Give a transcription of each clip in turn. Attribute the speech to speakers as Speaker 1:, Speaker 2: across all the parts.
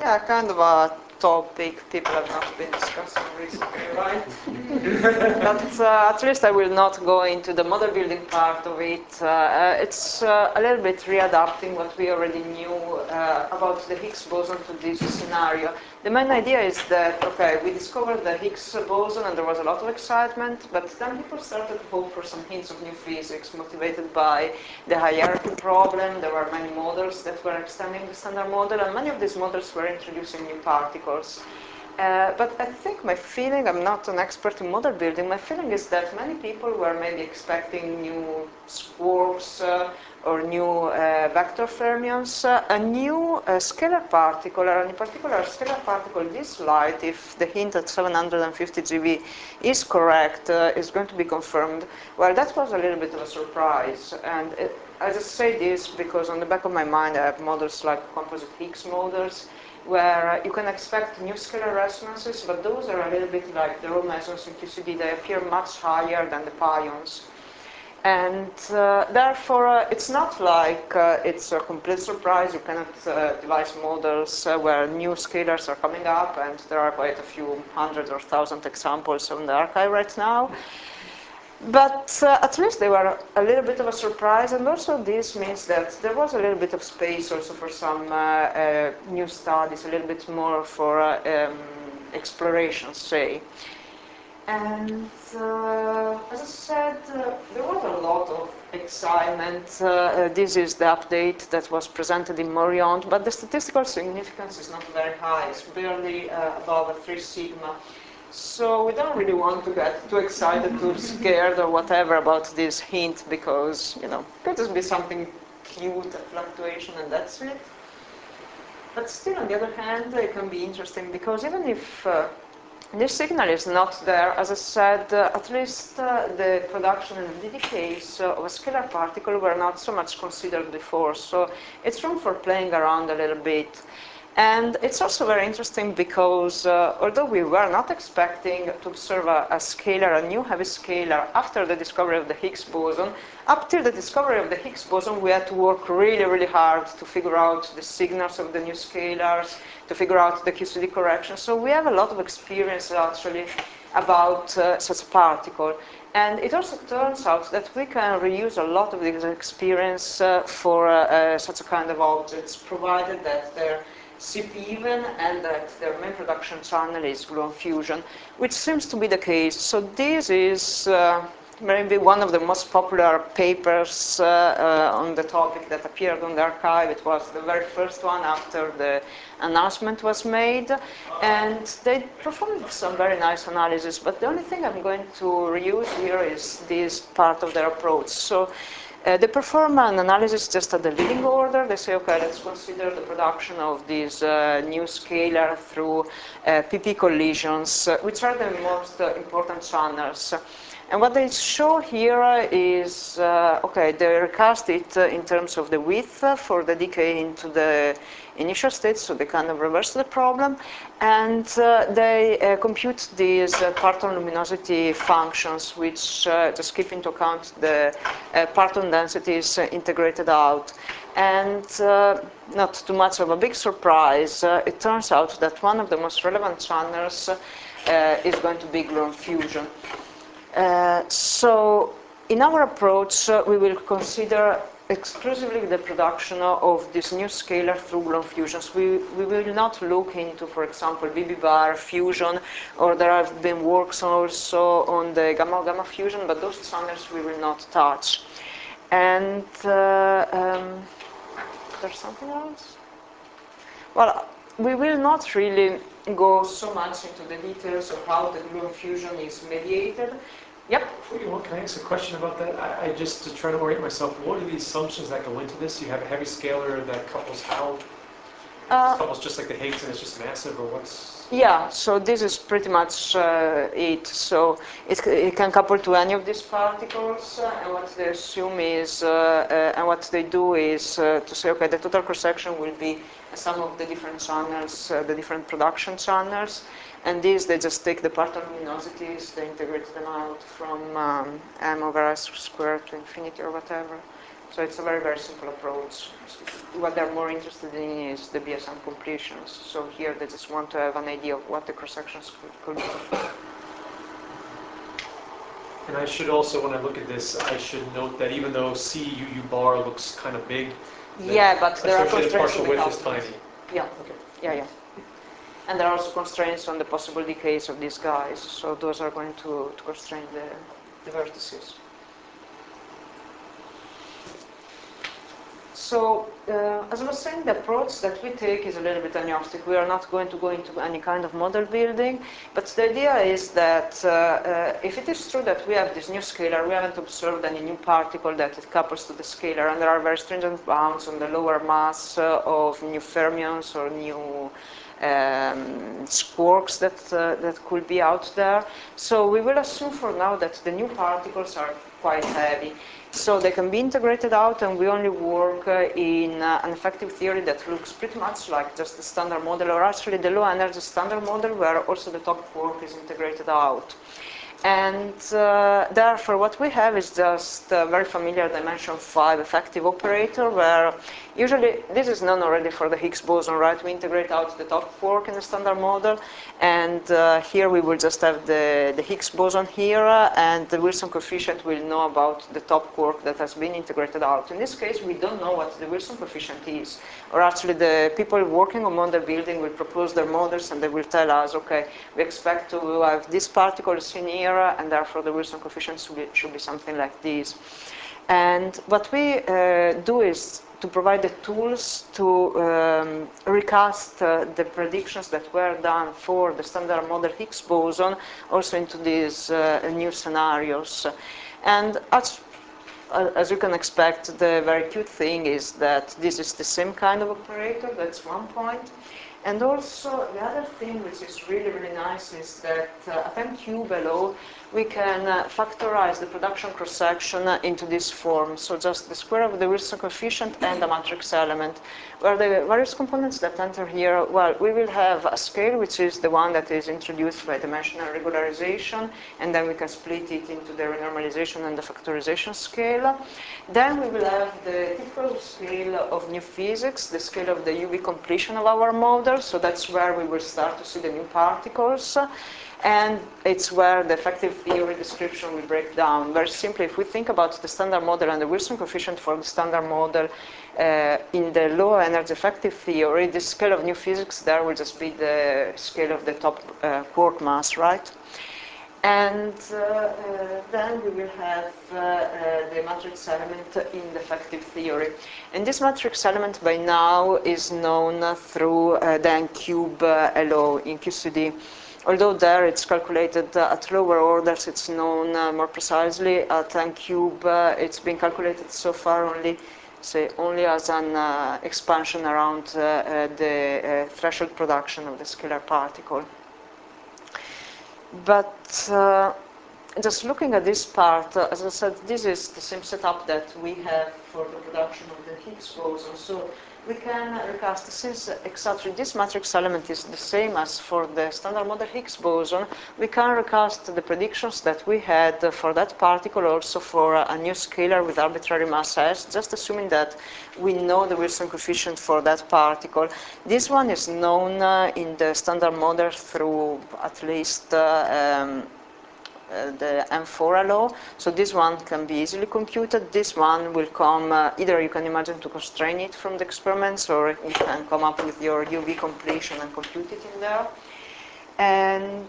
Speaker 1: Yeah, kind of a topic people have not been discussing recently, right? But at least I will not go into the model building part of it. It's a little bit readapting what we already knew about the Higgs boson to this scenario. The main idea is that, okay, we discovered the Higgs boson and there was a lot of excitement, but then people started to hope for some hints of new physics motivated by the hierarchy problem. There were many models that were extending the standard model, and many of these models were introducing new particles. But I think my feeling, I'm not an expert in model building, my feeling is that many people were maybe expecting new quarks or new vector fermions, a new scalar particle, or in particular a scalar particle this light, if the hint at 750 GeV is correct, is going to be confirmed. Well, that was a little bit of a surprise. And I just say this because on the back of my mind I have models like composite Higgs models, where you can expect new scalar resonances, but those are a little bit like the Rho mesons in QCD. They appear much higher than the pions. And therefore, it's not like it's a complete surprise. You cannot devise models where new scalars are coming up, and there are quite a few hundred or thousand examples on the archive right now. But at least they were a little bit of a surprise, and also this means that there was a little bit of space also for some new studies, a little bit more for exploration, say. And as I said, there was a lot of excitement. This is the update that was presented in Moriond, but the statistical significance is not very high. It's barely above a 3 sigma. So we don't really want to get too excited, too scared or whatever about this hint, because, you know, it could just be something cute, a fluctuation, and that's it. But still, on the other hand, it can be interesting, because even if this signal is not there, as I said, at least the production and the decays of a scalar particle were not so much considered before. So it's room for playing around a little bit. And it's also very interesting because although we were not expecting to observe a scalar, a new heavy scalar, after the discovery of the Higgs boson, up till the discovery of the Higgs boson, we had to work really, really hard to figure out the signals of the new scalars, to figure out the QCD correction. So we have a lot of experience actually about such a particle. And it also turns out that we can reuse a lot of this experience for such a kind of objects, provided that they're CP even and that their main production channel is gluon fusion, which seems to be the case. So this is maybe one of the most popular papers on the topic that appeared on the archive. It was the very first one after the announcement was made, and they performed some very nice analysis, but the only thing I'm going to reuse here is this part of their approach. So they perform an analysis just at the leading order. They say, okay, let's consider the production of this new scalar through PP collisions, which are the most important channels. And what they show here is, okay, they recast it in terms of the width for the decay into the initial state, so they kind of reverse the problem, and they compute these parton luminosity functions, which just keep into account the parton densities integrated out. And not too much of a big surprise, it turns out that one of the most relevant channels is going to be gluon fusion. So in our approach, we will consider exclusively the production of this new scalar through gluon fusions. We will not look into, for example, BB bar fusion, or there have been works also on the gamma-gamma fusion, but those channels we will not touch. And there's something else? Well, we will not really go so much into the details of how the gluon fusion is mediated. Yep.
Speaker 2: Can I ask a question about that? I just to try to orient myself. What are the assumptions that go into this? You have a heavy scalar that couples how? Couples just like the Higgs and it's just massive, or what's?
Speaker 1: Yeah. So this is pretty much it. So it can couple to any of these particles, and what they assume is, and what they do is to say, okay, the total cross-section will be the sum of the different channels, the different production channels. And these, they just take the parton luminosities, they integrate them out from m over s squared to infinity or whatever So it's a very, very simple approach. What they're more interested in is the BSM completions. So here they just want to have an idea of what the cross-sections could be.
Speaker 2: And I should also, when I look at this, I should note that even though CUU bar looks kind of big,
Speaker 1: yeah, but there are
Speaker 2: associated
Speaker 1: constraints
Speaker 2: partial
Speaker 1: on the
Speaker 2: width is
Speaker 1: calculus.
Speaker 2: tiny.
Speaker 1: Yeah,
Speaker 2: Okay.
Speaker 1: yeah. And there are also constraints on the possible decays of these guys. So those are going to constrain the vertices. So, as I was saying, the approach that we take is a little bit agnostic. We are not going to go into any kind of model building, but the idea is that if it is true that we have this new scalar, we haven't observed any new particle that it couples to the scalar, and there are very stringent bounds on the lower mass of new fermions or new squarks that could be out there. So we will assume for now that the new particles are quite heavy. So they can be integrated out, and we only work in an effective theory that looks pretty much like just the standard model, or actually the low energy standard model where also the top quark is integrated out. And therefore what we have is just a very familiar dimension 5 effective operator, where usually this is known already for the Higgs boson, right? We integrate out the top quark in the standard model, and here we will just have the Higgs boson here, and the Wilson coefficient will know about the top quark that has been integrated out. In this case, we don't know what the Wilson coefficient is, or actually the people working on model building will propose their models, and they will tell us, okay, we expect to have this particle in here, and therefore the Wilson coefficient should be something like this. And what we do is to provide the tools to recast the predictions that were done for the standard model Higgs boson also into these new scenarios. And as you can expect, the very cute thing is that this is the same kind of operator. That's one point. And also, the other thing which is really, really nice is that at m cube below, we can factorize the production cross-section into this form. So just the square of the Wilson coefficient and the matrix element. Where the various components that enter here, well, we will have a scale, which is the one that is introduced by dimensional regularization, and then we can split it into the renormalization and the factorization scale. Then we will have the typical scale of new physics, the scale of the UV completion of our model. So that's where we will start to see the new particles. And it's where the effective theory description will break down. Very simply, if we think about the standard model and the Wilson coefficient for the standard model in the low energy effective theory, the scale of new physics there will just be the scale of the top quark mass, right? And then we will have the matrix element in the effective theory. And this matrix element by now is known through the n-cube LO in QCD. Although there it's calculated at lower orders, it's known more precisely. At n-cube, it's been calculated so far only as an expansion around the threshold production of the scalar particle. But just looking at this part, as I said, this is the same setup that we have for the production of the Higgs boson. So we can recast, since exactly this matrix element is the same as for the standard model Higgs boson, we can recast the predictions that we had for that particle also for a new scalar with arbitrary mass S, just assuming that we know the Wilson coefficient for that particle. This one is known in the standard model through at least the M4 LO, so this one can be easily computed. This one will come, either you can imagine to constrain it from the experiments, or you can come up with your UV completion and compute it in there. And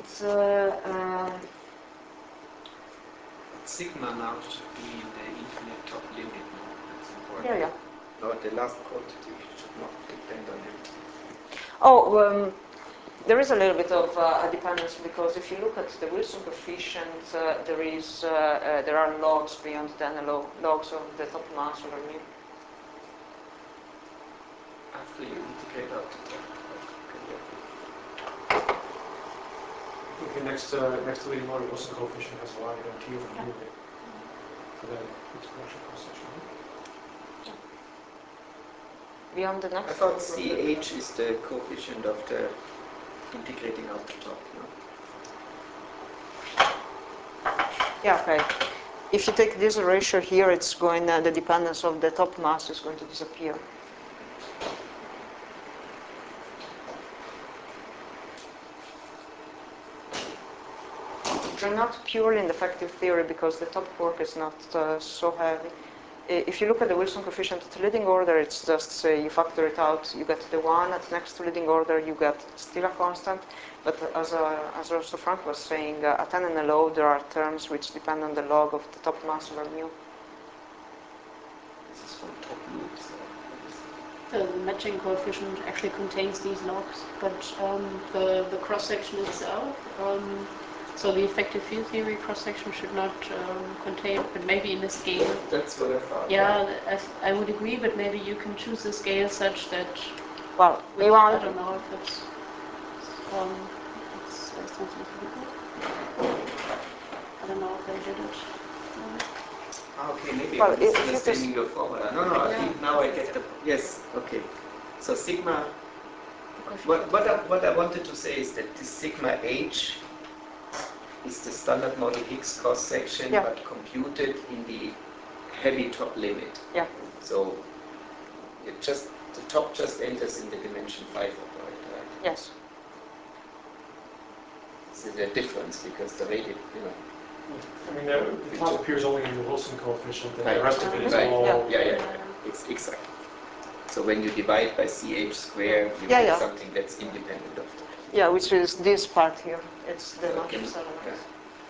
Speaker 3: sigma now should be the infinite top limit, no? That's important.
Speaker 1: yeah.
Speaker 3: No, the last quantity should not depend on it.
Speaker 1: Oh, there is a little bit of a dependence, because if you look at the Wilson coefficient, there are logs beyond 10 logs of the top mass over mu.
Speaker 3: After you integrate out the top.
Speaker 2: Okay, next to leading model, Wilson coefficient has y and t over mu for the expression cross-section.
Speaker 1: Beyond the next.
Speaker 3: I thought CH is the coefficient of the integrating out the top, no?
Speaker 1: Yeah, okay. if you take this ratio here, it's going, the dependence of the top mass is going to disappear. They're not purely in the effective theory because the top quark is not so heavy. If you look at the Wilson coefficient at leading order, it's just say you factor it out, you get the 1. At next to leading order, you get still a constant. But as also Frank was saying, at n and LO, there are terms which depend on the log of the top mass over mu.
Speaker 3: This is from top loops.
Speaker 4: The matching coefficient actually contains these logs, but the cross-section itself, so the effective field theory cross-section should not contain, but maybe in the scale.
Speaker 3: That's what I thought.
Speaker 4: Yeah, I would agree, but maybe you can choose the scale such that.
Speaker 1: Well, we
Speaker 4: I
Speaker 1: want.
Speaker 4: don't know if it's something difficult. I don't know if they did it.
Speaker 3: Okay, maybe
Speaker 1: Well,
Speaker 3: I'm
Speaker 1: if
Speaker 3: misunderstanding your formula. No, I
Speaker 4: Yeah.
Speaker 3: think now I get the. Yes, okay. So sigma. What I wanted to say is that the sigma h is the standard model Higgs cross section,
Speaker 1: Yeah.
Speaker 3: but computed in the heavy top limit.
Speaker 1: Yeah.
Speaker 3: So the top just enters in the dimension 5 operator, right?
Speaker 1: Yes.
Speaker 3: This is a difference because the radius,
Speaker 2: I mean, the top appears only in the Wilson coefficient, and
Speaker 3: Right.
Speaker 2: the rest of it is
Speaker 3: Right.
Speaker 2: all.
Speaker 3: Yeah. It's exactly. So when you divide by ch squared, you
Speaker 1: Yeah,
Speaker 3: get
Speaker 1: yeah.
Speaker 3: something that's independent of the.
Speaker 1: Yeah, which is this part here. It's the
Speaker 3: Okay.
Speaker 1: matrix element.
Speaker 3: Yeah.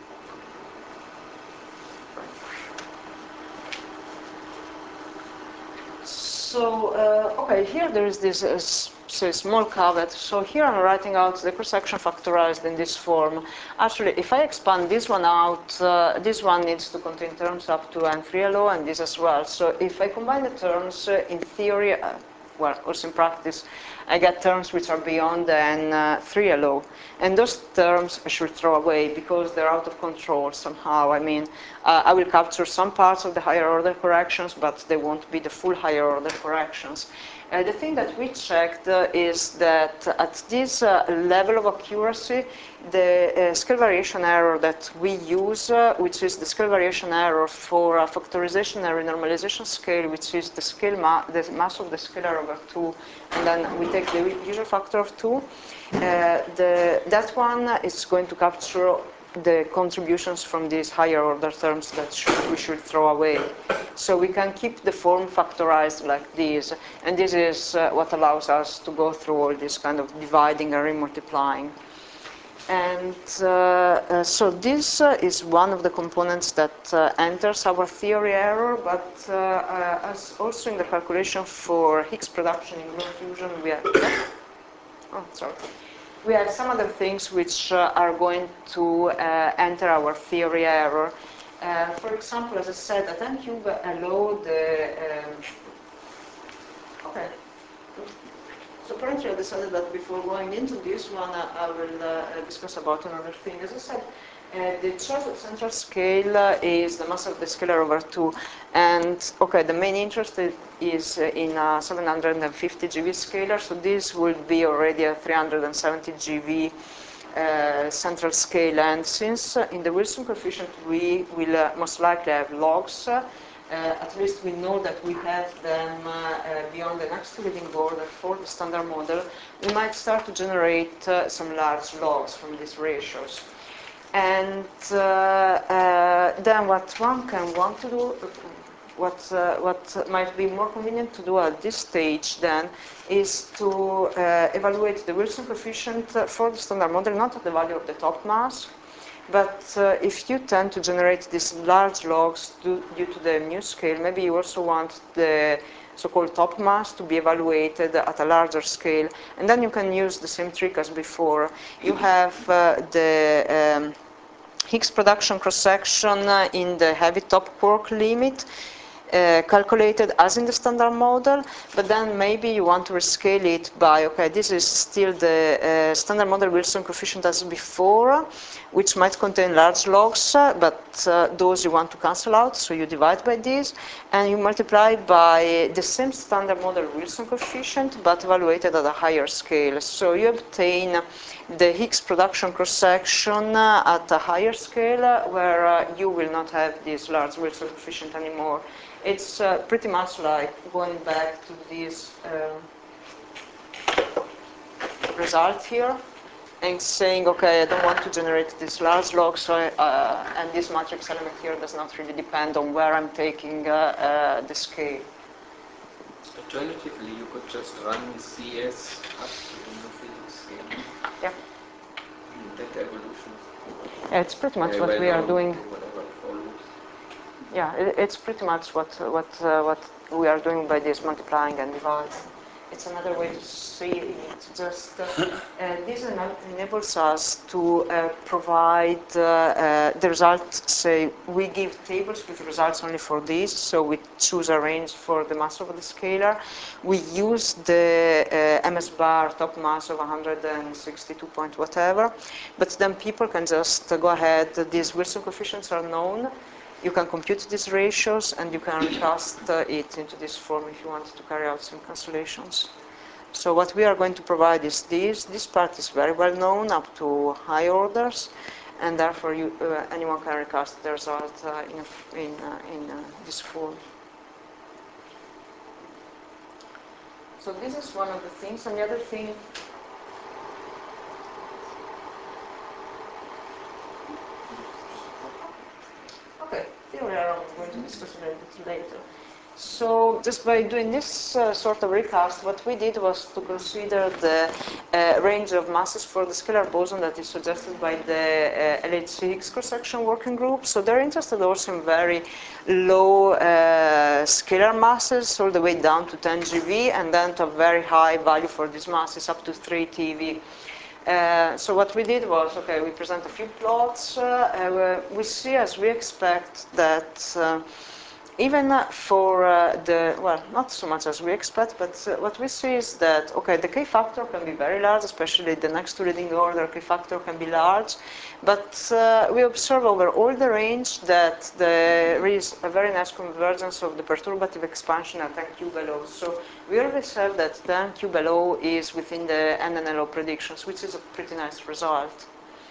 Speaker 1: So, okay, here there is this say small caveat. So here I'm writing out the cross-section factorized in this form. Actually, if I expand this one out, this one needs to contain terms up to n3LO and this as well. So if I combine the terms, in theory, well, also in practice, I get terms which are beyond the n3LO. And those terms I should throw away because they're out of control somehow. I mean, I will capture some parts of the higher order corrections, but they won't be the full higher order corrections. The thing that we checked is that at this level of accuracy, the scale variation error that we use, which is the scale variation error for a factorization and renormalization scale, which is the scale the mass of the scalar over 2, and then we take the usual factor of 2, that one is going to capture the contributions from these higher order terms that we should throw away. So we can keep the form factorized like this, and this is what allows us to go through all this kind of dividing and remultiplying. And so this is one of the components that enters our theory error, but as also in the calculation for Higgs production in gluon fusion, we have we have some other things which are going to enter our theory error. For example, as I said, at n cube LO, okay. So currently I decided that before going into this one, I will discuss about another thing. As I said, the choice of central scale is the mass of the scalar over 2. And okay, the main interest is in a 750 GeV scalar. So this would be already a 370 GeV central scale. And since in the Wilson coefficient we will most likely have logs, at least we know that we have them beyond the next leading order for the standard model, we might start to generate some large logs from these ratios. And then what one can want to do, what might be more convenient to do at this stage then is to evaluate the Wilson coefficient for the standard model, not at the value of the top mass, but if you tend to generate these large logs due to the mu scale, maybe you also want the so-called top mass to be evaluated at a larger scale. And then you can use the same trick as before. You have Higgs production cross-section in the heavy top quark limit. calculated as in the standard model, but then maybe you want to rescale it by, okay, this is still the standard model Wilson coefficient as before, which might contain large logs, but those you want to cancel out, so you divide by this, and you multiply by the same standard model Wilson coefficient, but evaluated at a higher scale. So you obtain the Higgs production cross-section at a higher scale, where you will not have this large Wilson coefficient anymore. It's pretty much like going back to this result here and saying, okay, I don't want to generate this large log, so and this matrix element here does not really depend on where I'm taking the scale.
Speaker 3: Alternatively, you could just run CS up to the new physics scale.
Speaker 1: Yeah.
Speaker 3: That evolution.
Speaker 1: Yeah, it's pretty much what we are doing.
Speaker 3: Whatever follows.
Speaker 1: Yeah, it's pretty much what we are doing by this multiplying and dividing. It's another way to see it. Just this enables us to provide the results. Say we give tables with results only for these, so we choose a range for the mass of the scalar. We use the MS bar top mass of 162 point whatever, but then people can just go ahead. These Wilson coefficients are known. You can compute these ratios and you can recast it into this form if you want to carry out some calculations. So what we are going to provide is this. This part is very well known up to high orders, and therefore anyone can recast the result in this form. So this is one of the things, and the other thing. Okay, theory I'm going to discuss a little bit later. So just by doing this sort of recast, what we did was to consider the range of masses for the scalar boson that is suggested by the LHC Higgs cross-section working group. So they're interested also in very low scalar masses, all the way down to 10 GeV, and then to a very high value for these masses, up to 3 TeV. So what we did was, okay, we present a few plots. We see, as we expect, that even for well, not so much as we expect, but what we see is that, okay, the K factor can be very large, especially the next to leading order K factor can be large, but we observe over all the range that there is a very nice convergence of the perturbative expansion at NQ below. So we always have that the NQ below is within the NNLO predictions, which is a pretty nice result.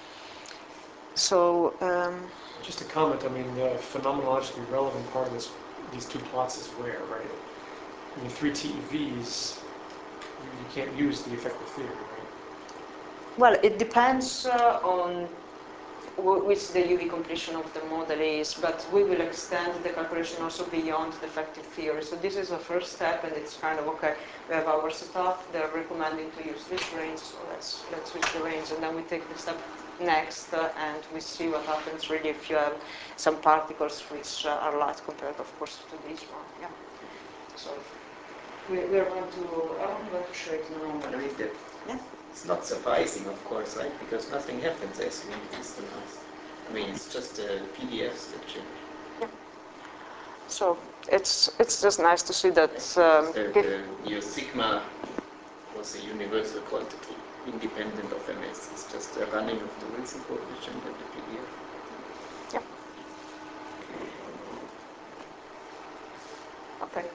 Speaker 1: So
Speaker 2: just a comment, I mean, the phenomenologically relevant part of these two plots is where, right? I mean, 3 TeVs, you can't use the effective theory, right?
Speaker 1: Well, it depends on which the UV completion of the model is, but we will extend the calculation also beyond the effective theory. So this is a first step, and it's kind of, okay, we have our setup, they're recommending to use this range, so let's switch the range, and then we take the step next, and we see what happens really if you have some particles which are light compared, of course, to this one. Yeah. So we're going to, I'm going to show it now.
Speaker 3: But I mean,
Speaker 1: Yeah.
Speaker 3: it's not surprising, of course, right? Because nothing happens as you systemize. I mean, it's just PDFs that change.
Speaker 1: Yeah. So it's just nice to see that
Speaker 3: your sigma was a universal quantity, independent of MS. It's just a running of the Wilson coefficient and the PDF.
Speaker 1: Yeah. Okay.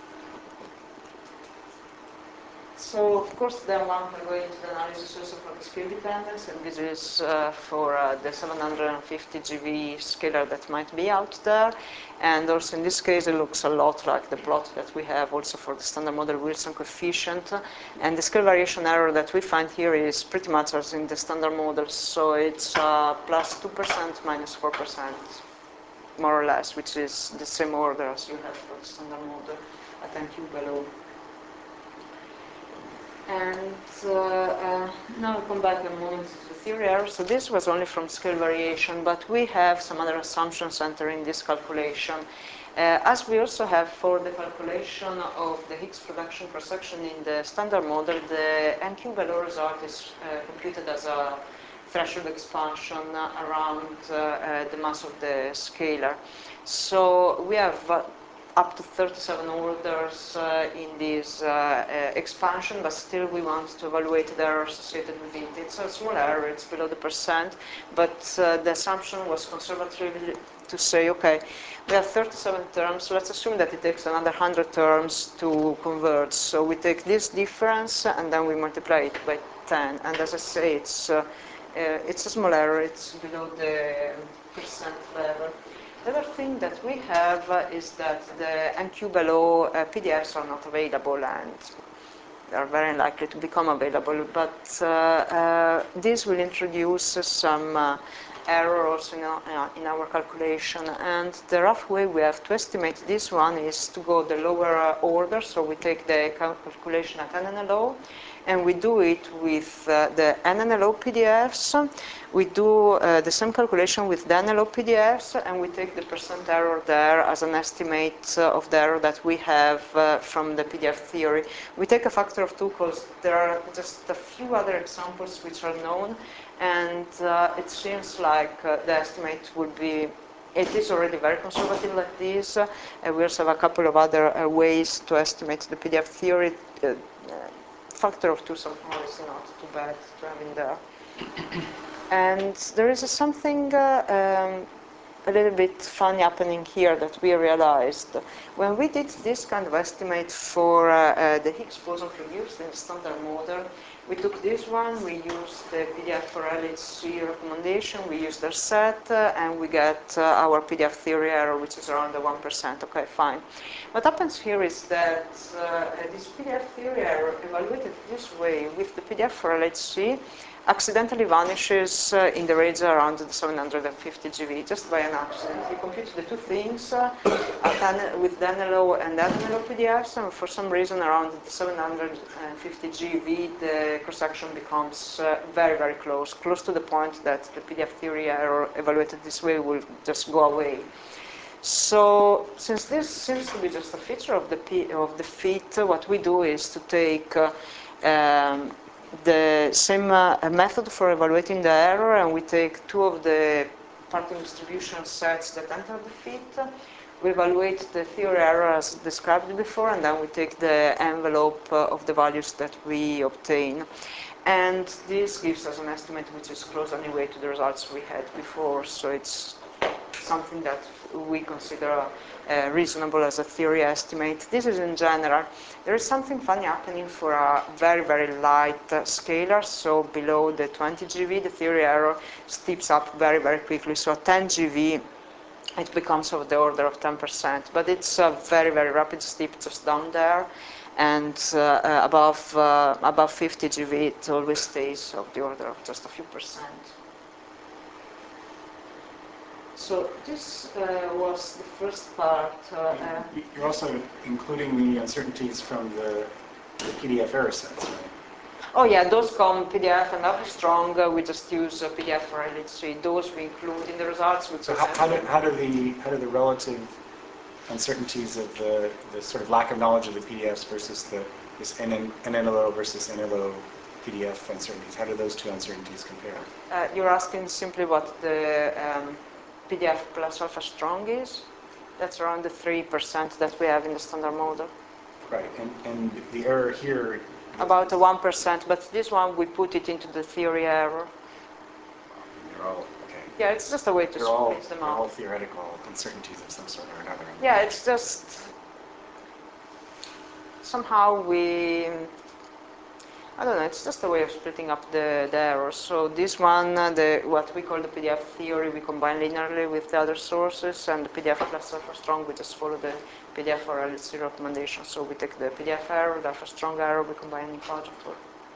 Speaker 1: So, of course, then one can go into the analysis also for the scale dependence, and this is for the 750 GeV scalar that might be out there. And also in this case, it looks a lot like the plot that we have also for the standard model Wilson coefficient. And the scale variation error that we find here is pretty much as in the standard model. So it's plus 2%, minus 4%, more or less, which is the same order as you have for the standard model at NQ below. And now we come back a moment to the theory error. So this was only from scale variation, but we have some other assumptions entering this calculation. As we also have for the calculation of the Higgs production cross-section in the standard model, the NQ below result is computed as a threshold expansion around the mass of the scalar. So we have up to 37 orders in this expansion, but still we want to evaluate the error associated with it. It's a small error, it's below the percent, but the assumption was conservatively to say, okay, we have 37 terms, let's assume that it takes another 100 terms to converge. So we take this difference and then we multiply it by 10. And as I say, it's a small error, it's below the percent level. The other thing that we have is that the NQ-below PDFs are not available, and they are very likely to become available, but this will introduce some errors in our calculation, and the rough way we have to estimate this one is to go the lower order, so we take the calculation at NNLO, and we do it with the NNLO PDFs. We do the same calculation with the NLO PDFs, and we take the percent error there as an estimate of the error that we have from the PDF theory. We take a factor of 2 because there are just a few other examples which are known, and it seems like the estimate would be, it is already very conservative like this. We also have a couple of other ways to estimate the PDF theory. Factor of 2 somehow is not too bad to have in there. And there is something a little bit funny happening here that we realized. When we did this kind of estimate for the Higgs boson produced in the standard model, we took this one, we used the PDF for LHC recommendation, we used their set, and we get our PDF theory error, which is around the 1%. Okay, fine. What happens here is that this PDF theory error evaluated this way with the PDF for LHC accidentally vanishes in the range around the 750 GeV, just by an accident. We computed the two things with the NLO and the NLO PDFs, and for some reason around the 750 GeV, the cross-section becomes very, very close to the point that the PDF theory error evaluated this way will just go away. So, since this seems to be just a feature of the fit, what we do is to take the same method for evaluating the error, and we take two of the parting distribution sets that enter the fit. We evaluate the theory error as described before, and then we take the envelope of the values that we obtain. And this gives us an estimate which is close anyway to the results we had before, so it's something that we consider reasonable as a theory estimate. This is in general. There is something funny happening for a very, very light scalar, so below the 20 GeV, the theory error steeps up very, very quickly. So at 10 GeV, it becomes of the order of 10%, but it's a very, very rapid steep just down there, and above 50 GeV, it always stays of the order of just a few percent. So this was the first part.
Speaker 5: You're also including the uncertainties from the PDF error sets, right?
Speaker 1: Oh yeah, those come PDF and Armstrong. We just use PDF for LHC. Those we include in the results.
Speaker 5: So how do the relative uncertainties of the sort of lack of knowledge of the PDFs versus this NNLO versus NLO PDF uncertainties, how do those two uncertainties compare?
Speaker 1: You're asking simply what the PDF plus alpha strong is? That's around the 3% that we have in the standard model.
Speaker 5: Right, and the error here?
Speaker 1: About 1%, but this one we put it into the theory error.
Speaker 5: They're all, okay.
Speaker 1: Yeah, it's just a way to split them
Speaker 5: They're
Speaker 1: up.
Speaker 5: all theoretical uncertainties of some sort or another.
Speaker 1: Yeah, it's just somehow I don't know, it's just a way of splitting up the errors. So this one, what we call the PDF theory, we combine linearly with the other sources, and the PDF plus alpha strong, we just follow the PDF for LHC recommendation. So we take the PDF error, the alpha strong error, we combine in Cognitor.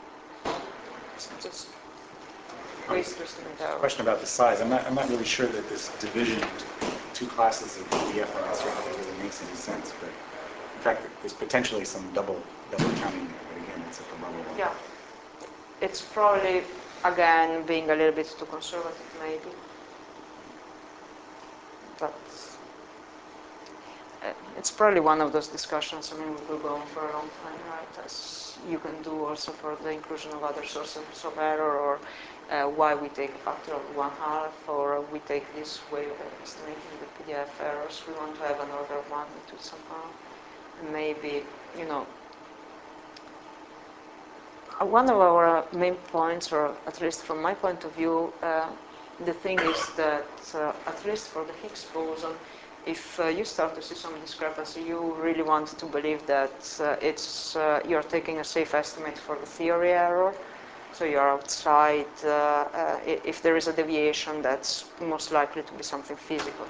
Speaker 1: Just ways to estimate error.
Speaker 5: Question about the size. I'm not really sure that this division into two classes of PDF and uncertainty really makes any sense, but in fact, there's potentially some double counting there, but again, it's at the level of...
Speaker 1: Yeah. It's probably, again, being a little bit too conservative, maybe. But it's probably one of those discussions. I mean, we will go on for a long time, right? As you can do also for the inclusion of other sources of error, or why we take a factor of 1/2, or we take this way of estimating the PDF errors. We want to have an order of magnitude somehow. And maybe, you know, one of our main points, or at least from my point of view, the thing is that, at least for the Higgs boson, if you start to see some discrepancy, you really want to believe that you're taking a safe estimate for the theory error. So you're outside. If there is a deviation, that's most likely to be something physical.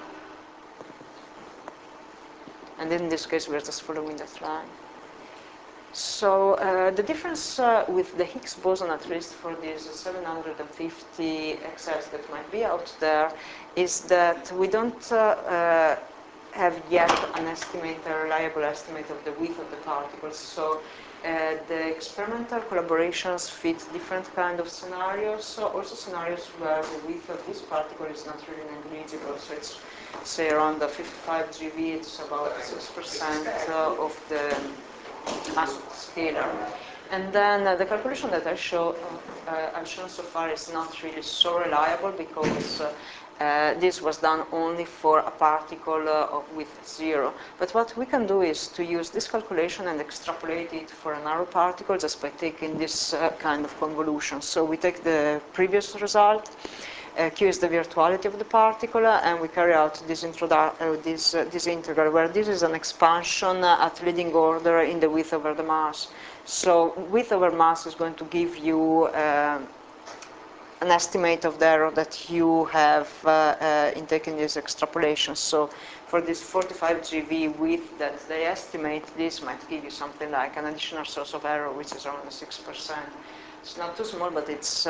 Speaker 1: And in this case, we're just following that line. So the difference with the Higgs boson, at least for these 750 XS that might be out there, is that we don't have yet an estimate, a reliable estimate of the width of the particles. So the experimental collaborations fit different kind of scenarios. So also scenarios where the width of this particle is not really negligible. So it's, say, around the 55 GeV, it's about 6% of the mass of the scalar. And then the calculation that I've shown so far is not really so reliable, because this was done only for a particle of width 0. But what we can do is to use this calculation and extrapolate it for a narrow particle just by taking this kind of convolution. So we take the previous result, Q is the virtuality of the particle, and we carry out this integral, where this is an expansion at leading order in the width over the mass. So width over mass is going to give you an estimate of the error that you have in taking this extrapolation. So for this 45 GeV width that they estimate, this might give you something like an additional source of error, which is around 6%. It's not too small, but it's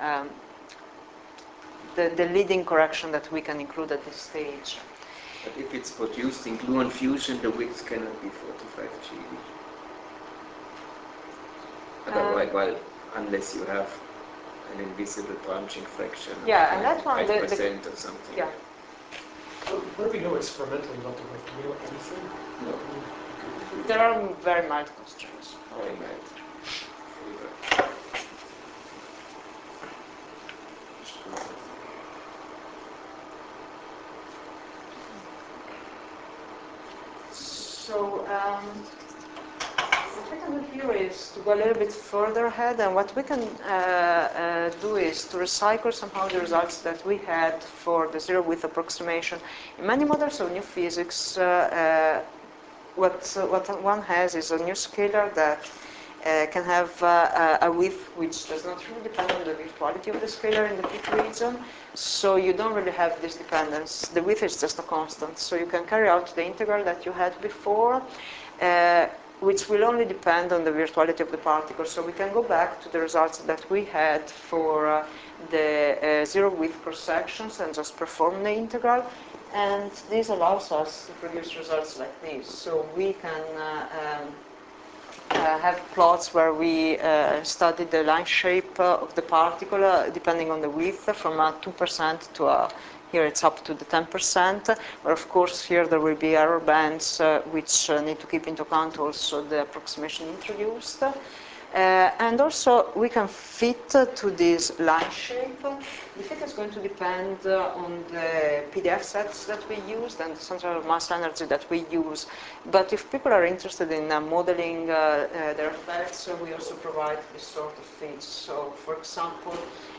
Speaker 1: the leading correction that we can include at this stage.
Speaker 3: But if it's produced in gluon fusion, the width cannot be 45 GeV. Otherwise, well, unless you have an invisible branching fraction of
Speaker 1: and that one,
Speaker 3: 5% or something.
Speaker 1: Yeah.
Speaker 2: What do we know experimentally about the width? Do we know anything?
Speaker 3: No.
Speaker 1: There are very mild constraints.
Speaker 3: Very mild.
Speaker 1: So what we can do here is to go a little bit further ahead, and what we can do is to recycle somehow the results that we had for the zero width approximation. In many models of new physics, what one has is a new scalar that can have a width which does not really depend on the virtuality of the scalar in the peak region. So you don't really have this dependence. The width is just a constant. So you can carry out the integral that you had before, which will only depend on the virtuality of the particle. So we can go back to the results that we had for the zero width cross sections and just perform the integral. And this allows us to produce results like this. So we can have plots where we study the line shape of the particle depending on the width, from 2% to here it's up to the 10%, where of course here there will be error bands which need to keep into account also the approximation introduced. And also we can fit to this line shape. The fit is going to depend on the PDF sets that we used and the central mass energy that we use. But if people are interested in modeling their effects, we also provide this sort of fits. So for example,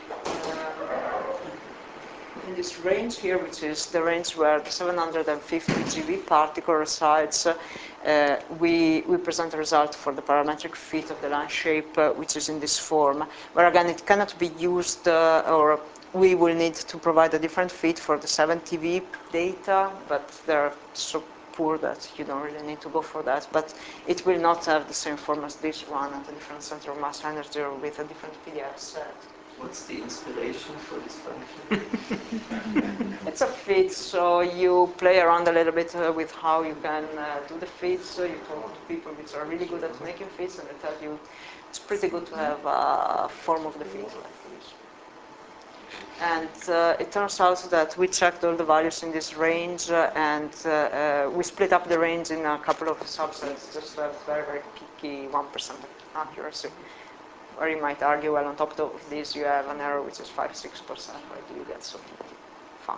Speaker 1: in this range here, which is the range where the 750 GeV particle resides, we present a result for the parametric fit of the line shape, which is in this form, where again it cannot be used, or we will need to provide a different fit for the 7 TeV data, but they're so poor that you don't really need to go for that. But it will not have the same form as this one at a different center of mass energy or with a different PDF set.
Speaker 3: What's the inspiration for this function?
Speaker 1: It's a fit, so you play around a little bit with how you can do the fits. So you talk to people which are really good at making fits, and they tell you it's pretty good to have a form of the fit like this. And it turns out that we checked all the values in this range and we split up the range in a couple of subsets just to have very, very peaky 1% accuracy. Or you might argue, well, on top of this you have an error which is 5-6%. Why do you get so fun?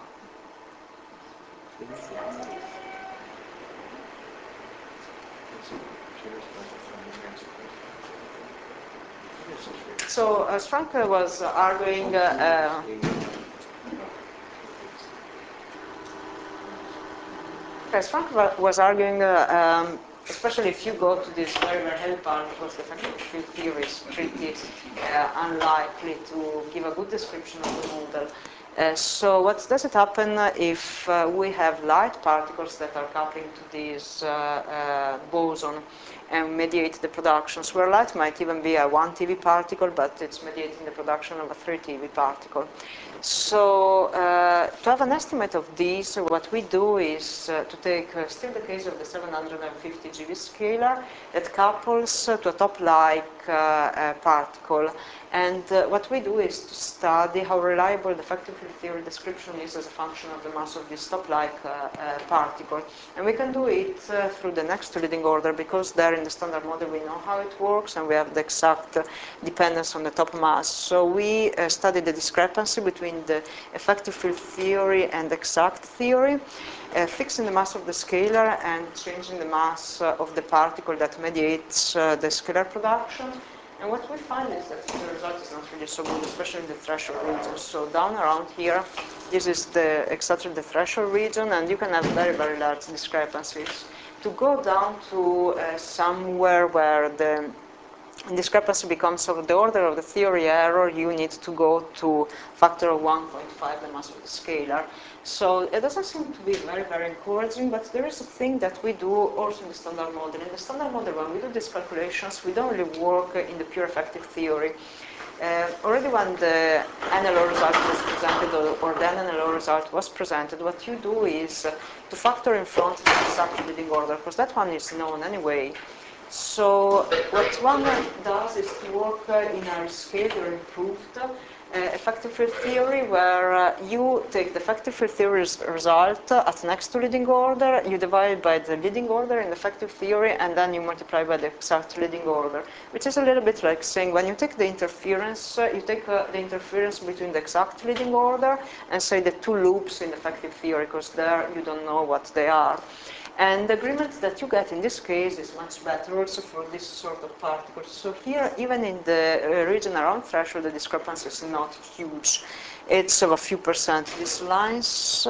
Speaker 1: So Frank was arguing Frank was arguing, especially if you go to these very, very heavy particles, the effective field theory is pretty unlikely to give a good description of the model. So what does it happen if we have light particles that are coupling to this boson and mediate the productions, where light might even be a 1 TeV particle, but it's mediating the production of a 3 TeV particle. So to have an estimate of these, what we do is to take still the case of the 750 GeV scalar that couples to a top-like particle. And what we do is to study how reliable the effective field theory description is as a function of the mass of this top-like particle. And we can do it through the next leading order, because there in the standard model we know how it works and we have the exact dependence on the top mass. So we study the discrepancy between the effective field theory and exact theory, fixing the mass of the scalar and changing the mass of the particle that mediates the scalar production. And what we find is that the result is not really so good, especially in the threshold region. So down around here, this is exactly the threshold region, and you can have very, very large discrepancies. To go down to somewhere where the discrepancy becomes of the order of the theory error, you need to go to factor of 1.5 the mass of the scalar. So it doesn't seem to be very, very encouraging, but there is a thing that we do also in the standard model. In the standard model, when we do these calculations, we don't really work in the pure effective theory. Already when the NLO result was presented, or the NLO result was presented, what you do is to factor in front the exact leading order, because that one is known anyway. So what one does is to work in a scaled or improved effective field theory, where you take the effective field theory result at next to leading order, you divide by the leading order in the effective theory, and then you multiply by the exact leading order, which is a little bit like saying when you take the interference, you take the interference between the exact leading order and say the two loops in effective theory, because there you don't know what they are. And the agreement that you get in this case is much better also for this sort of particles. So here, even in the region around threshold, the discrepancy is not huge. It's of a few percent. These lines,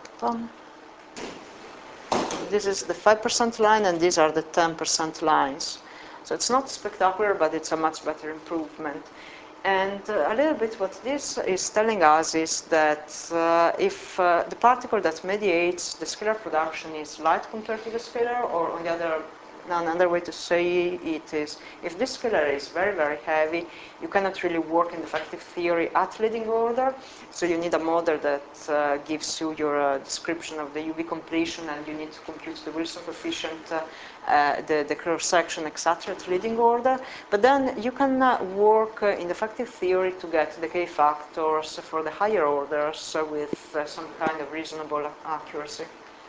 Speaker 1: this is the 5% line, and these are the 10% lines. So it's not spectacular, but it's a much better improvement. And a little bit what this is telling us is that if the particle that mediates the scalar production is light compared to the scalar, or on the other, another way to say it is, if this scalar is very, very heavy, you cannot really work in the effective theory at leading order, so you need a model that gives you your description of the UV completion, and you need to compute the Wilson coefficient, the cross-section, etc. at leading order. But then you can work in the effective theory to get the k-factors for the higher orders with some kind of reasonable accuracy.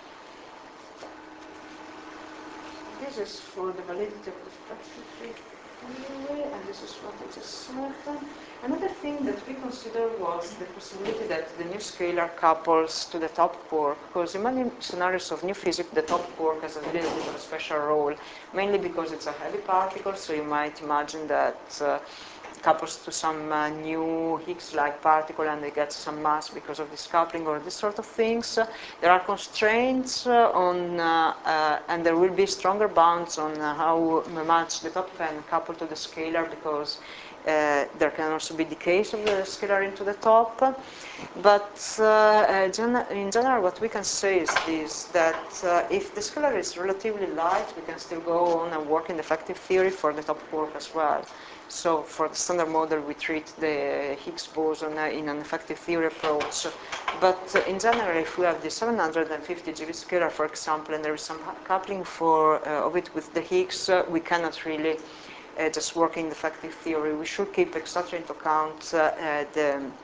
Speaker 1: This is for the validity of the effective theory, and this is what it is said. Another thing that we considered was the possibility that the new scalar couples to the top quark, because in many scenarios of new physics, the top quark has a little bit of a special role, mainly because it's a heavy particle, so you might imagine that couples to some new Higgs-like particle and they get some mass because of this coupling or this sort of things. There are constraints on, and there will be stronger bounds on how much the top can couple to the scalar, because there can also be decays of the scalar into the top. But in general, what we can say is this, that if the scalar is relatively light, we can still go on and work in the effective theory for the top quark as well. So for the standard model, we treat the Higgs boson in an effective theory approach. But in general, if we have the 750 GeV scalar, for example, and there is some coupling of it with the Higgs, we cannot really just work in the effective theory. We should keep exactly into account the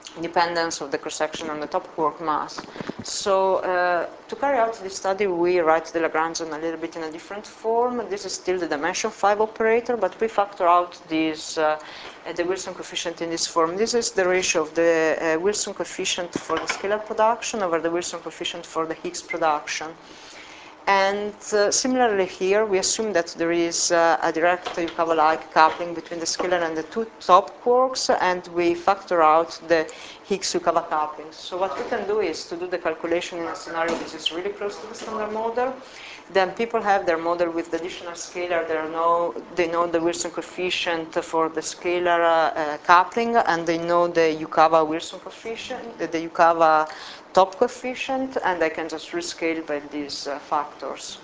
Speaker 1: dependence of the cross-section on the top quark mass. So to carry out this study, we write the Lagrangian a little bit in a different form. This is still the dimension 5 operator, but we factor out this, the Wilson coefficient in this form. This is the ratio of the Wilson coefficient for the scalar production over the Wilson coefficient for the Higgs production. And similarly here, we assume that there is a direct Yukawa-like coupling between the scalar and the two top quarks, and we factor out the Higgs-Yukawa coupling. So what we can do is to do the calculation in a scenario which is really close to the standard model. Then people have their model with the additional scalar. They know the Wilson coefficient for the scalar coupling, and they know the Yukawa Wilson coefficient, the Yukawa top coefficient, and I can just rescale by these factors.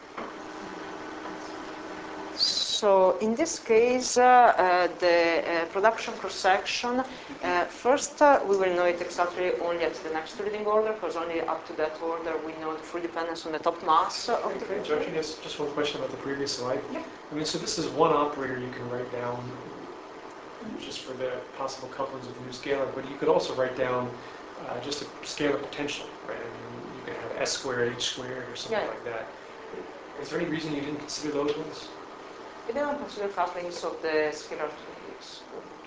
Speaker 1: So in this case, the production cross-section, first we will know it exactly only at the next reading order, because only up to that order we know the full dependence on the top mass of the
Speaker 2: Okay, Josh, yes, just one question about the previous slide.
Speaker 1: Yeah.
Speaker 2: I mean, so this is one operator you can write down just for the possible couplings of the new scalar, but you could also write down just a scalar potential, right? I mean, you could have S squared, H squared, or something like that. Is there any reason you didn't consider those ones?
Speaker 1: We don't consider couplings of the scalar to Higgs.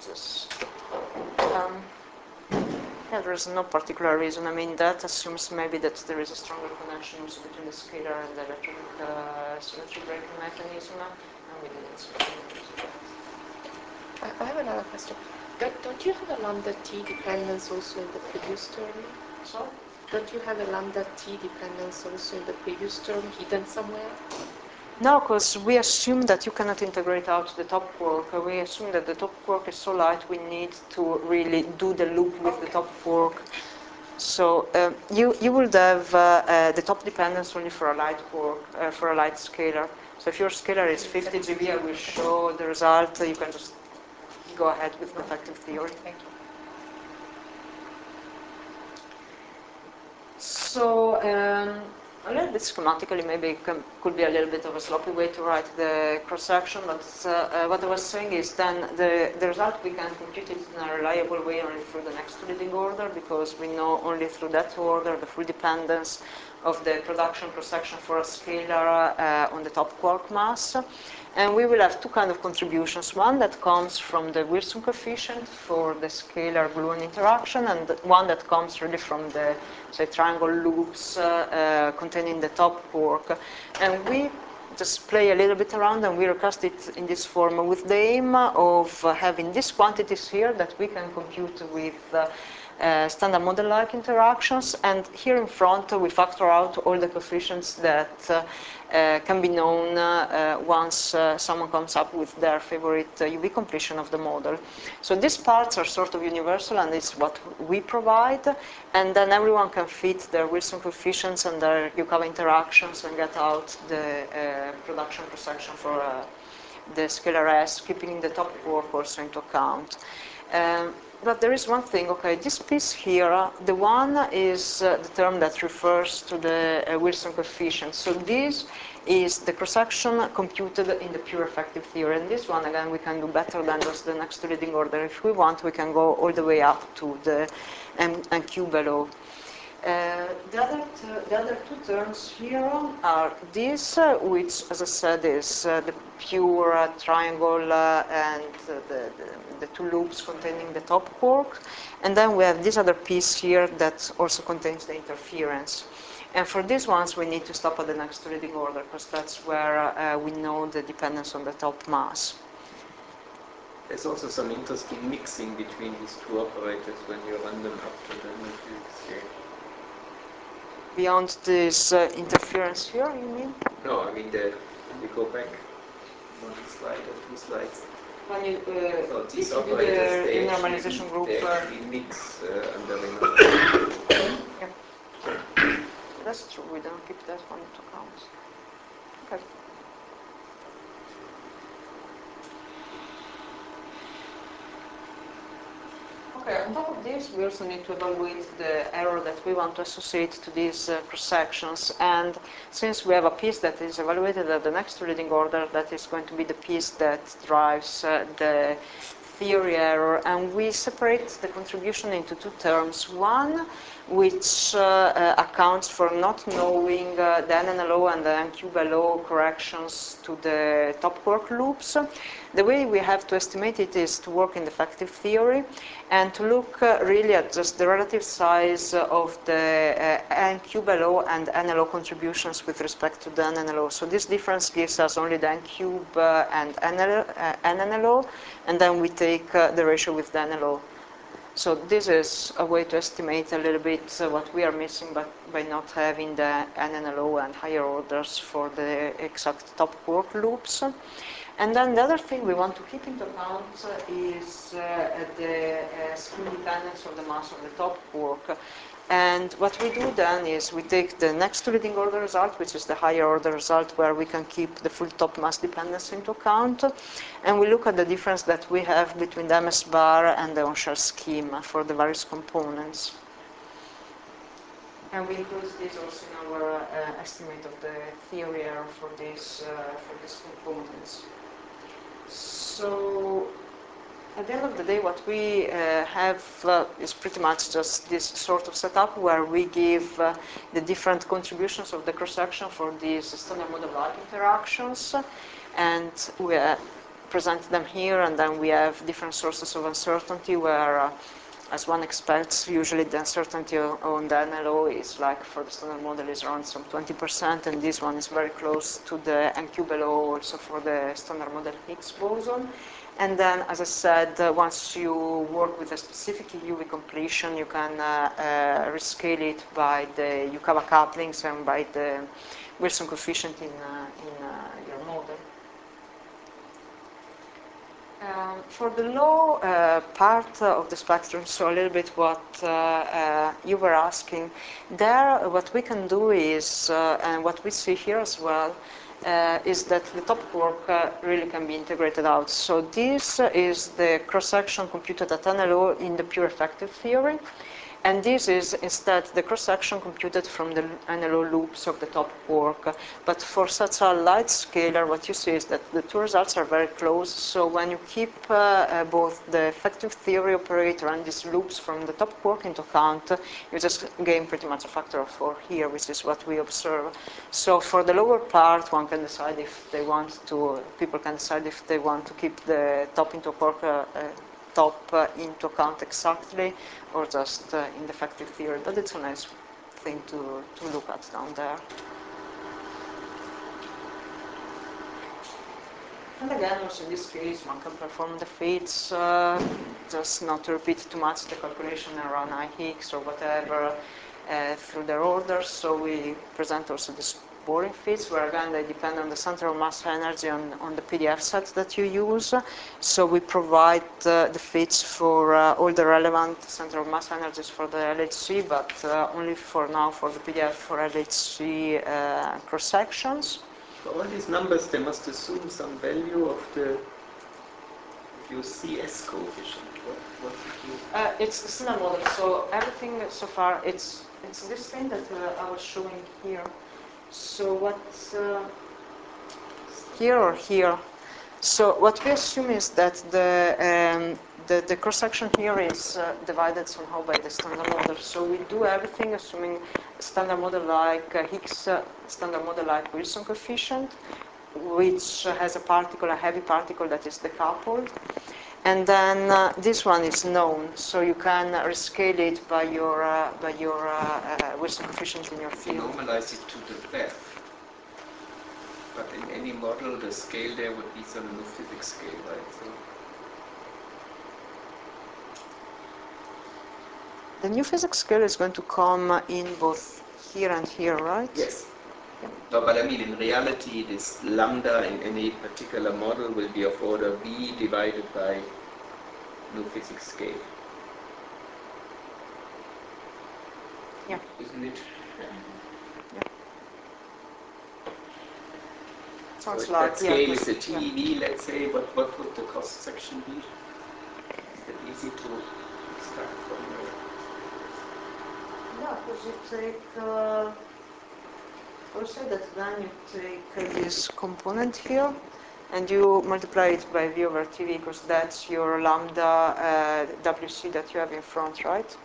Speaker 1: Yeah, there is no particular reason. I mean, that assumes maybe that there is a stronger connection also between the scalar and the electric symmetry breaking mechanism, and we didn't see any reason for that.
Speaker 6: I have another question. Don't you have a lambda t dependence also in the previous term?
Speaker 1: So?
Speaker 6: Don't you have a lambda t dependence also in the previous term hidden somewhere?
Speaker 1: No, because we assume that you cannot integrate out the top quark. We assume that the top quark is so light we need to really do the loop with the top quark. So you would have the top dependence only for a light quark, for a light scalar. So if your scalar is 50 GeV, I will show the result. You can just go ahead with protective theory.
Speaker 6: Thank you.
Speaker 1: So a little bit schematically, maybe it could be a little bit of a sloppy way to write the cross-section, but what I was saying is then the result we can compute it in a reliable way only through the next reading order, because we know only through that order the full dependence of the production cross-section for a scalar on the top quark mass. And we will have two kinds of contributions. One that comes from the Wilson coefficient for the scalar gluon interaction, and one that comes really from the, say, triangle loops containing the top quark. And we just play a little bit around and we recast it in this form with the aim of having these quantities here that we can compute with standard model-like interactions, and here in front we factor out all the coefficients that can be known once someone comes up with their favorite UV completion of the model. So these parts are sort of universal, and it's what we provide, and then everyone can fit their Wilson coefficients and their Yukawa interactions and get out the production cross-section for the scalar S, keeping the top quark also into account. But there is one thing, okay, this piece here, the one is the term that refers to the Wilson coefficient. So this is the cross-section computed in the pure effective theory. And this one, again, we can do better than just the next reading order. If we want, we can go all the way up to the MQ below. The other two terms here are this, which, as I said, is the pure triangle and the two loops containing the top quark. And then we have this other piece here that also contains the interference. And for these ones, we need to stop at the next reading order, because that's where we know the dependence on the top mass.
Speaker 3: There's also some interesting mixing between these two operators when you run them up to the nuclear scale.
Speaker 1: Beyond this interference here, you mean?
Speaker 3: No, I mean, we go back one slide or two slides.
Speaker 1: When you,
Speaker 3: So
Speaker 1: if
Speaker 3: these
Speaker 1: you do
Speaker 3: operators,
Speaker 1: the normalization group.
Speaker 3: they actually mix under the
Speaker 1: Yeah. That's true, we don't keep that one into account. Okay. Okay, on top of this, we also need to evaluate the error that we want to associate to these cross-sections. And since we have a piece that is evaluated at the next reading order, that is going to be the piece that drives the theory error, and we separate the contribution into two terms. One, which accounts for not knowing the NNLO and the NQ-LO corrections to the top quark loops. The way we have to estimate it is to work in defective theory and to look really at just the relative size of the NQ-LO and NLO contributions with respect to the NNLO. So this difference gives us only the NQ and NNLO, and then we take the ratio with the NLO. So this is a way to estimate a little bit what we are missing by not having the NNLO and higher orders for the exact top quark loops. And then the other thing we want to keep into account is the scheme dependence of the mass of the top quark. And what we do then is we take the next leading order result, which is the higher order result, where we can keep the full top mass dependence into account, and we look at the difference that we have between the MS bar and the on-shell scheme for the various components. And we include this also in our estimate of the theory error for these components. So at the end of the day, what we have is pretty much just this sort of setup where we give the different contributions of the cross-section for these standard model-like interactions, and we present them here, and then we have different sources of uncertainty where, as one expects, usually the uncertainty on the NLO is like for the standard model is around some 20%, and this one is very close to the NQ-LO also for the standard model Higgs boson. And then, as I said, once you work with a specific UV completion, you can rescale it by the Yukawa couplings and by the Wilson coefficient in your model. For the low part of the spectrum, so a little bit what you were asking, there what we can do is, and what we see here as well, is that the top quark really can be integrated out. So this is the cross-section computed at NLO in the pure effective theory, and this is instead the cross-section computed from the NLO loops of the top quark. But for such a light scalar, what you see is that the two results are very close, so when you keep both the effective theory operator and these loops from the top quark into account, you just gain pretty much a factor of 4 here, which is what we observe. So for the lower part, one can decide if they want to, people can decide if they want to keep the top into quark into account exactly, or just in the effective theory, but it's a nice thing to look at down there. And again, also in this case, one can perform the fits, just not to repeat too much the calculation around I-Higgs or whatever through their orders. So we present also this boring fits, where again they depend on the center of mass energy on the PDF set that you use. So we provide the fits for all the relevant center of mass energies for the LHC, but only for now for the PDF for LHC cross sections.
Speaker 3: For all these numbers, they must assume some value of the your CS coefficient. What did you?
Speaker 1: It's the standard model. So everything so far, it's this thing that I was showing here. So what here or here? So what we assume is that the cross section here is divided somehow by the standard model. So we do everything assuming standard model like Higgs, standard model like Wilson coefficient, which has a particle, a heavy particle that is decoupled. And then this one is known, so you can rescale it by your Wilson coefficient in your field.
Speaker 3: Normalize it to the depth. But in any model, the scale there would be some new physics scale, right? So
Speaker 1: the new physics scale is going to come in both here and here, right?
Speaker 3: yes.
Speaker 1: Yeah.
Speaker 3: No, but I mean, in reality, this lambda in any particular model will be of order v divided by new physics scale.
Speaker 1: Yeah.
Speaker 3: Isn't it?
Speaker 1: Yeah.
Speaker 3: So
Speaker 1: Sounds
Speaker 3: if
Speaker 1: like,
Speaker 3: that scale
Speaker 1: yeah,
Speaker 3: is a
Speaker 1: yeah.
Speaker 3: TeV, let's say, what would the cross section be? Is that easy to extract from the...
Speaker 1: Yeah, because you take, I would say that then you take this component here, and you multiply it by V over TV because that's your lambda WC that you have in front, right?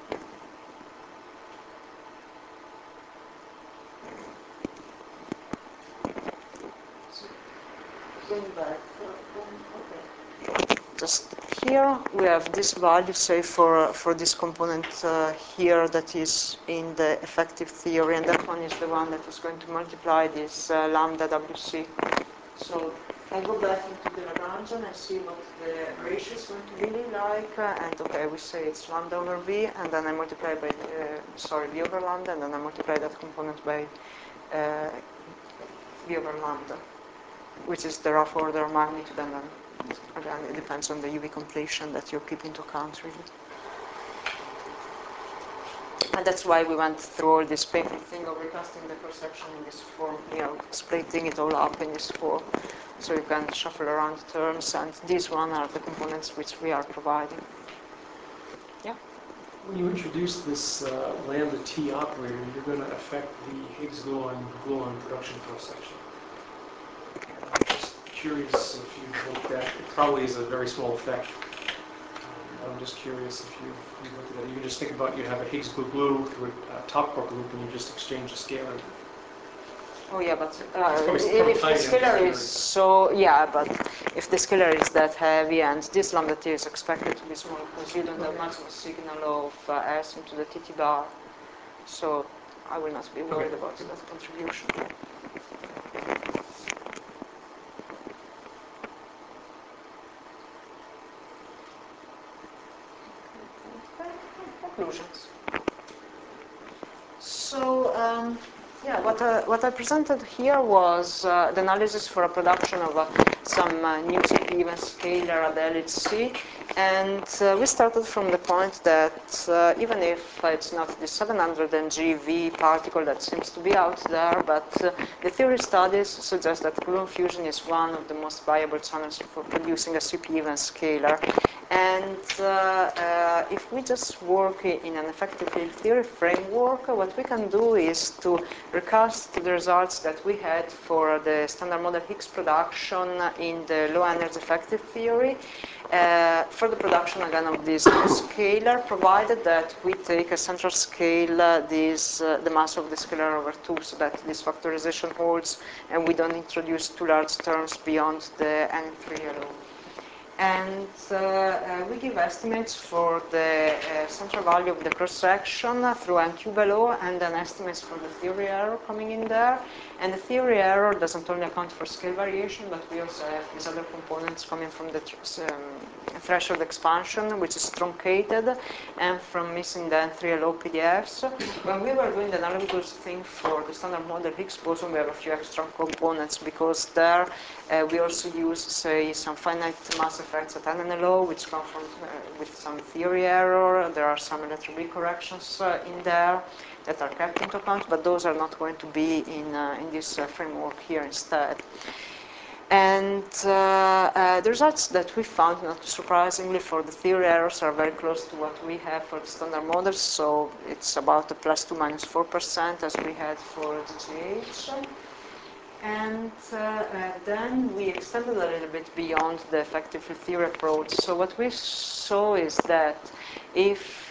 Speaker 1: Going back. Okay. Just here we have this value, say for this component here that is in the effective theory, and that one is the one that is going to multiply this lambda WC. So I go back into the Lagrangian and see what the ratio is going to be like, and okay, we say it's lambda over V, and then I multiply by, V over lambda, and then I multiply that component by V over lambda, which is the rough order of magnitude, and then again it depends on the UV completion that you keep into account, really. And that's why we went through all this painful thing of recasting the cross-section in this form, splitting it all up in this form, so you can shuffle around terms, and these one are the components which we are providing. Yeah.
Speaker 2: When you introduce this lambda T operator, you're going to affect the Higgs-gluon production cross-section. Just curious if you looked at, it probably is a very small effect. I'm just curious if you looked at that. You can just think about you have a Higgs glue through a top quark loop and you just exchange a scalar.
Speaker 1: Oh yeah, but
Speaker 2: probably
Speaker 1: if the
Speaker 2: tiny,
Speaker 1: scalar is so, yeah, but if the scalar is that heavy and this lambda T is expected to be small because you don't have maximum signal of S into the TT bar, so I will not be worried about that contribution. Conclusions. So, yeah, what I presented here was the analysis for a production of some new CP event scalar at the LHC, and we started from the point that even if it's not the 700 GeV particle that seems to be out there, but the theory studies suggest that gluon fusion is one of the most viable channels for producing a CP event scalar. And if we just work in an effective field theory framework, what we can do is to recast the results that we had for the standard model Higgs production in the low energy effective theory for the production again of this scalar, provided that we take a central scale, the mass of the scalar over 2, so that this factorization holds and we don't introduce too large terms beyond the N3 alone. And we give estimates for the central value of the cross-section through N-cube and then estimates for the theory error coming in there. And the theory error doesn't only account for scale variation, but we also have these other components coming from the threshold expansion, which is truncated, and from missing the N3LO PDFs. When we were doing the analogous thing for the standard model Higgs boson, we have a few extra components because there we also use, say, some finite mass effects at NNLO, which come from with some theory error. There are some electroweak corrections in there that are kept into account, but those are not going to be in this framework here instead. And the results that we found, not surprisingly, for the theory errors are very close to what we have for the standard models. So it's about a +2 - 4% as we had for the GH. And then we extended a little bit beyond the effective field theory approach. So what we saw is that if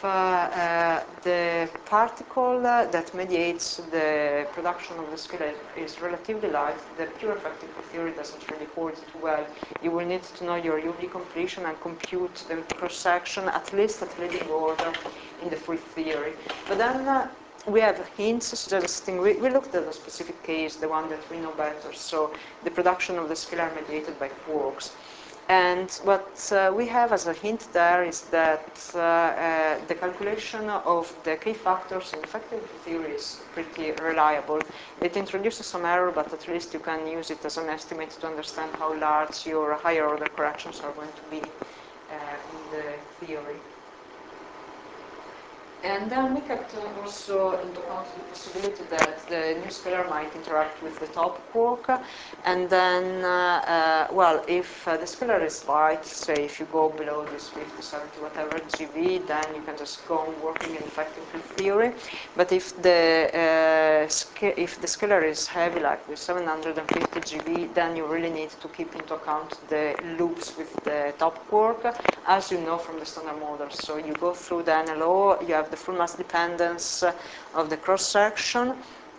Speaker 1: the particle that mediates the production of the scalar is relatively light, the pure effective field theory doesn't really hold too well. You will need to know your UV completion and compute the cross-section at least at leading order in the full theory. But then we have hints suggesting, we looked at a specific case, the one that we know better, so the production of the scalar mediated by quarks. And what we have as a hint there is that the calculation of the k-factors in effective theory is pretty reliable. It introduces some error, but at least you can use it as an estimate to understand how large your higher order corrections are going to be in the theory. And then we kept also into account the possibility that the new scalar might interact with the top quark. And then, well, if the scalar is light, say if you go below this 50, 70, whatever GeV, then you can just go on working in effective field theory. But if the scalar is heavy, like with 750 GeV, then you really need to keep into account the loops with the top quark, as you know from the standard model. So you go through the NLO, you have the full mass dependence of the cross-section.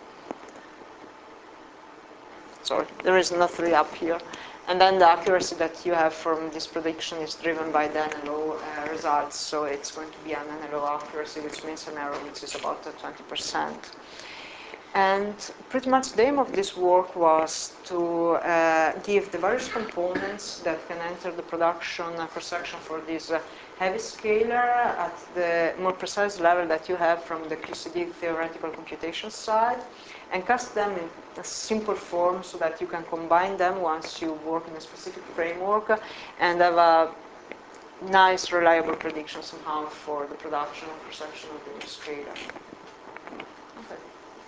Speaker 1: Sorry, there is no 3 up here. And then the accuracy that you have from this prediction is driven by the NLO results. So it's going to be an NLO accuracy, which means an error which is about 20%. And pretty much the aim of this work was to give the various components that can enter the production cross-section for this heavy scalar at the more precise level that you have from the QCD theoretical computation side, and cast them in a simple form so that you can combine them once you work in a specific framework and have a nice, reliable prediction somehow for the production and cross-section of the new scalar. Okay.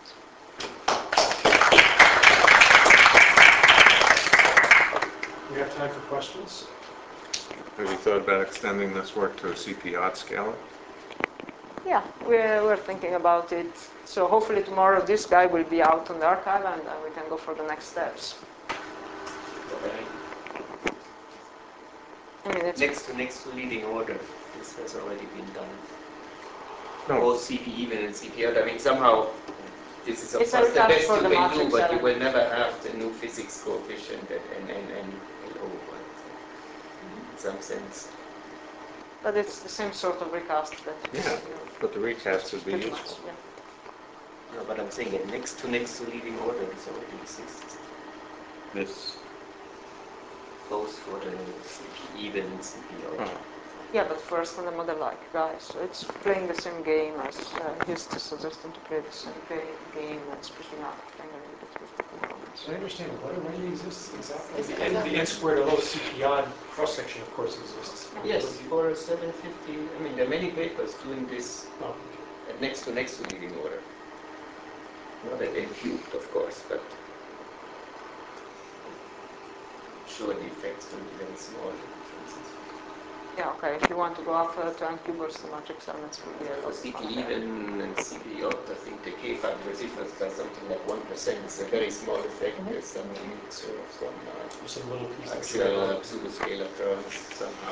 Speaker 2: We have time for questions.
Speaker 7: Have you thought about extending this work to a CP-odd scalar?
Speaker 1: Yeah, we're thinking about it. So hopefully tomorrow this guy will be out on the archive and we can go for the next steps. I mean, it's
Speaker 3: Next to leading order, this has already been done.
Speaker 7: No.
Speaker 3: Both CP even and CP odd. I mean, somehow this is of
Speaker 1: It's a
Speaker 3: course the
Speaker 1: recap
Speaker 3: best
Speaker 1: for
Speaker 3: you
Speaker 1: the
Speaker 3: can do,
Speaker 1: matrix
Speaker 3: but you
Speaker 1: element.
Speaker 3: will never have the new physics coefficient and LO, but in some sense.
Speaker 1: But it's the same sort of recast that
Speaker 7: Yeah, but the recast would be
Speaker 1: pretty much,
Speaker 7: useful.
Speaker 1: yeah.
Speaker 3: No, but I'm saying that next to leading order, this already exists.
Speaker 7: This,
Speaker 3: Both for the CP even and CP odd.
Speaker 7: oh,
Speaker 1: Yeah, but first on the model-like guy, so it's playing the same game as used to suggesting to play the same game and splitting up playing a little bit with the components.
Speaker 2: So I understand what already exists exactly.
Speaker 6: Is
Speaker 2: The
Speaker 6: it-
Speaker 2: N squared LO CP odd cross-section, of course, exists.
Speaker 3: Yes, for 750, I mean, there are many papers doing this
Speaker 2: Oh,
Speaker 3: at next to leading order. Not at n cubed, of course, but sure the effects will be very small differences.
Speaker 1: Yeah, okay, if you want to go up to n cube versus the matrix elements, will be a
Speaker 3: For
Speaker 1: lot
Speaker 3: CP
Speaker 1: fun.
Speaker 3: even and CP odd, I think the K factor differs by something like 1%. It's a very small effect. There's some
Speaker 2: there's some little piece of
Speaker 3: axial pseudoscalar terms somehow.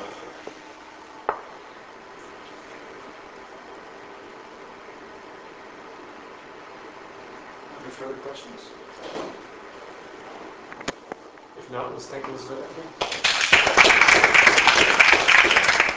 Speaker 2: Any further questions? If not, let's thank Elizabeth again.